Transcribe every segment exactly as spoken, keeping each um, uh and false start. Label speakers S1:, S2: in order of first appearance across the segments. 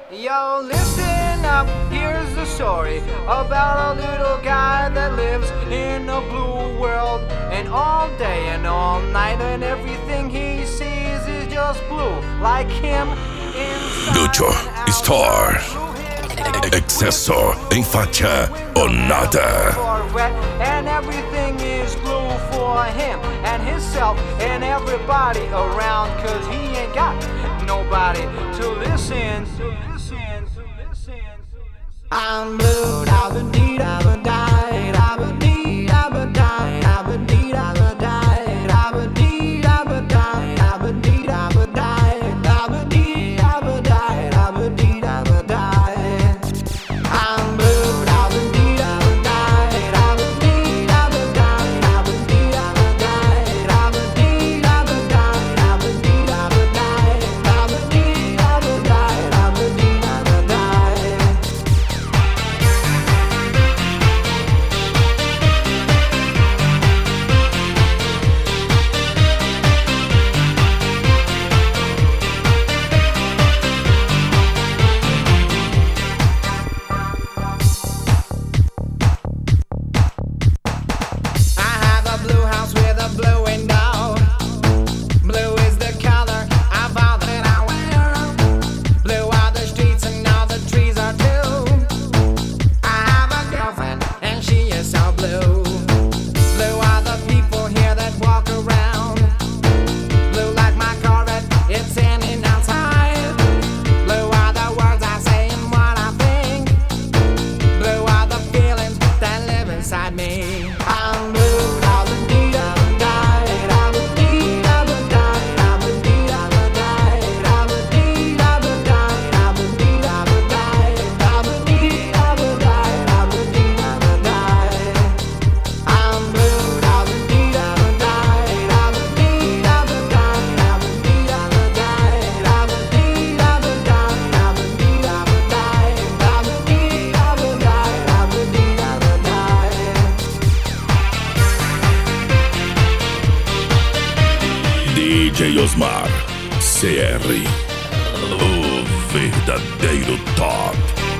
S1: Yo, listen up, here's the story about a little guy that lives in a blue world. And all day and all night, and everything he sees is just blue, like him inside.
S2: Lucho Star. Exceso em fatia ou nada.
S1: And everything is blue for him and himself and everybody around, cause he ain't got nobody to listen, to listen, to listen, to listen. I'm blue, I've been deed, I've been died, I've been deed, I've been died, I've been deed, I've been died, I've been deed, I've been died, I've been deed, I've been died, I've been deed, I've been died, I've been deed, I've been died. I'm blue, I've been deed, I've been died, I've been deed, I've been died, I've been deed, I've been died, I've been deed, I've been died, I've been deed, I've been died, I've been deed, I've been died, I've been deed, I've been died. I have a blue house with a blue window. Blue is the color of all that I wear. Blue are the streets and all the trees are too. I have a girlfriend and she is so blue. Blue are the people here that walk around. Blue like my Corvette, it's in and outside. Blue are the words I say and what I think. Blue are the feelings that live inside me. I'm blue, I've been deed, I've been died, I've been deed, I've been died, I've been deed, I've been died, I've been deed, I've been died, I've been deed, I've been died, I've been deed, I've been died, I've been deed, I've been died. I'm blue, I've been deed, I've been died, I've been deed, I've been died, I've been deed, I've been died, I've been deed, I've been died, I've been deed, I've been died, I've been deed, I've been died, I've been deed, I've been died.
S2: D J Osmar C R, o verdadeiro top.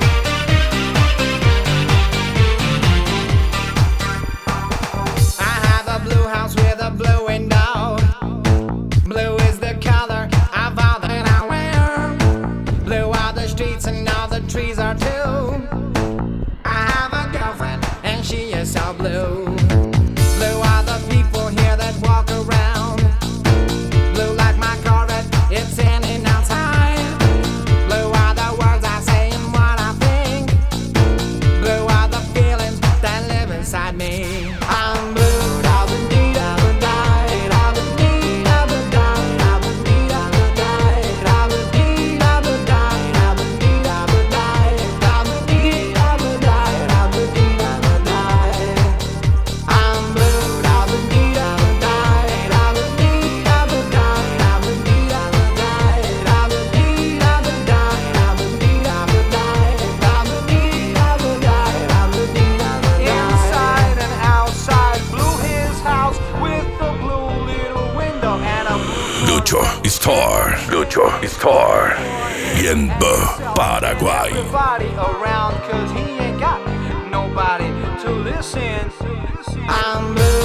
S1: I have a blue house with a blue window. Blue is the color of all that I wear. Blue are the streets and all the trees are too. I have a girlfriend and she is so blue. Blue are the people here that walk around. Blue like my Corvette, it's in and outside. Blue are the words I say and what I think. Blue are the feelings that live inside me. I'm blue, I've been deed, I've been died, I've been deed, I've been died, I've been deed, I've been died, I've been deed, I've been died, I've been deed, I've been died, I've been deed, I've been died, I've been deed, I've been died. I'm blue, I've been deed, I've been died, I've been deed, I've been died, I've been deed, I've been died, I've been deed, I've been died, I've been deed, I've been died, I've been deed, I've been died, I've been deed, I've been died. Inside and outside, blue his house with a blue little window and a blue
S2: Lucho Star. Lucho Star. Yenbo, Paraguay.
S1: everybody around, cause he ain't got nobody to listen. I'm blue.